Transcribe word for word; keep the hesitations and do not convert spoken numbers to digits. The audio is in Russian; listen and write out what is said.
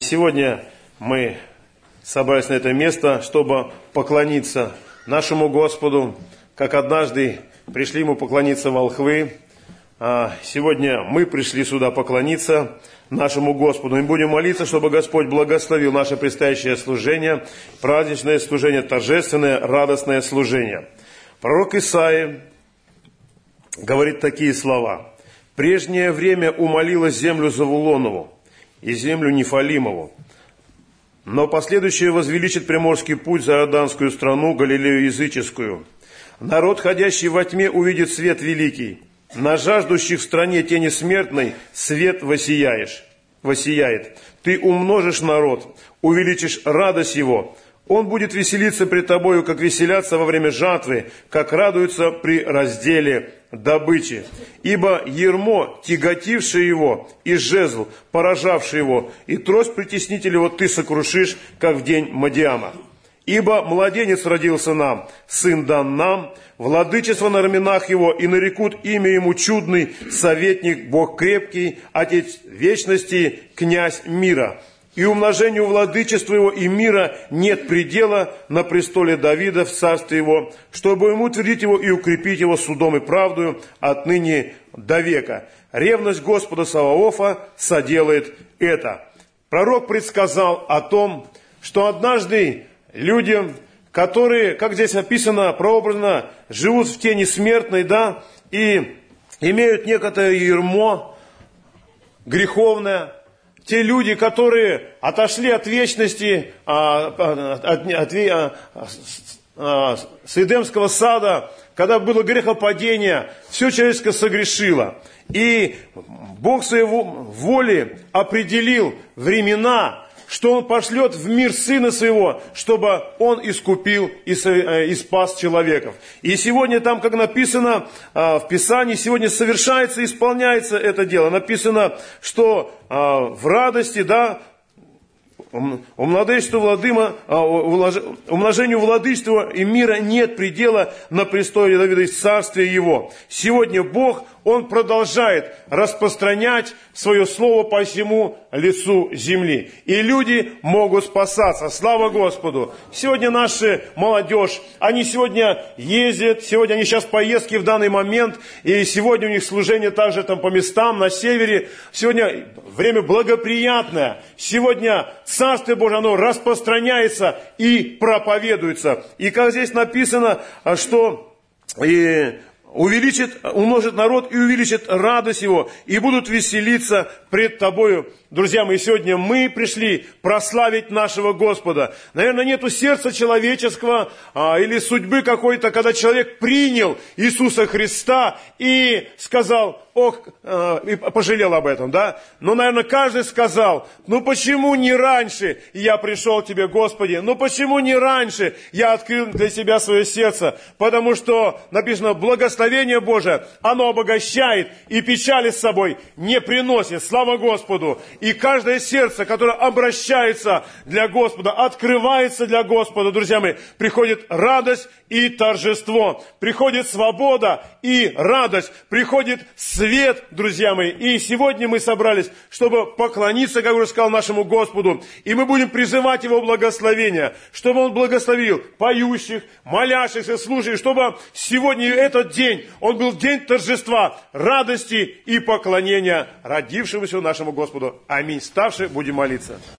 Сегодня мы собрались на это место, чтобы поклониться нашему Господу, как однажды пришли Ему поклониться волхвы. А сегодня мы пришли сюда поклониться нашему Господу. И будем молиться, чтобы Господь благословил наше предстоящее служение, праздничное служение, торжественное, радостное служение. Пророк Исаия говорит такие слова. «Прежнее время умолила землю Завулонову и землю Нефалимову, но последующее возвеличит приморский путь за Иорданскую страну, Галилею языческую. Народ, ходящий во тьме, увидит свет великий. На жаждущих в стране тени смертной свет воссияешь, воссияет. Ты умножишь народ, увеличишь радость его. Он будет веселиться пред тобою, как веселятся во время жатвы, как радуются при разделе добычи. Ибо ярмо, тяготившее его, и жезл, поражавший его, и трость притеснителя его ты сокрушишь, как в день Мадиама. Ибо младенец родился нам, сын дан нам, владычество на раменах его, и нарекут имя ему чудный, советник, Бог крепкий, Отец вечности, князь мира. И умножению владычества его и мира нет предела на престоле Давида в царстве его, чтобы ему утвердить его и укрепить его судом и правдою отныне до века. Ревность Господа Саваофа соделает это». Пророк предсказал о том, что однажды люди, которые, как здесь написано, прообразно, живут в тени смертной, да, и имеют некоторое ярмо греховное, те люди, которые отошли от вечности, от, от, от, от, с Эдемского сада, когда было грехопадение, все человеческое согрешило. И Бог своей воли определил времена, что Он пошлет в мир Сына Своего, чтобы Он искупил и, и спас человеков. И сегодня там, как написано в Писании, сегодня совершается, исполняется это дело. Написано, что в радости, да, умножению владыма, умножению владычества и мира нет предела на престоле Давида и царстве его. Сегодня Бог, Он продолжает распространять свое слово по всему лицу земли. И люди могут спасаться. Слава Господу! Сегодня наша молодежь, они сегодня ездят, сегодня они сейчас в поездке в данный момент, и сегодня у них служение также там по местам на севере. Сегодня время благоприятное. Сегодня Царствие Божие, оно распространяется и проповедуется. И как здесь написано, что и увеличит, умножит народ и увеличит радость его, и будут веселиться пред тобою. Друзья мои, сегодня мы пришли прославить нашего Господа. Наверное, нету сердца человеческого а, или судьбы какой-то, когда человек принял Иисуса Христа и сказал, ох, а, и пожалел об этом, да? Но, наверное, каждый сказал, ну почему не раньше я пришел к Тебе, Господи? Ну почему не раньше я открыл для Тебя свое сердце? Потому что написано, благословение Божие, оно обогащает и печали с собой не приносит. Слава Господу! И каждое сердце, которое обращается для Господа, открывается для Господа, друзья мои, приходит радость и торжество, приходит свобода и радость, приходит свет, друзья мои. И сегодня мы собрались, чтобы поклониться, как уже сказал, нашему Господу. И мы будем призывать Его благословения, чтобы Он благословил поющих, молящихся, служащих, чтобы сегодня этот день, он был день торжества, радости и поклонения родившемуся нашему Господу. Аминь. Ставши, будем молиться.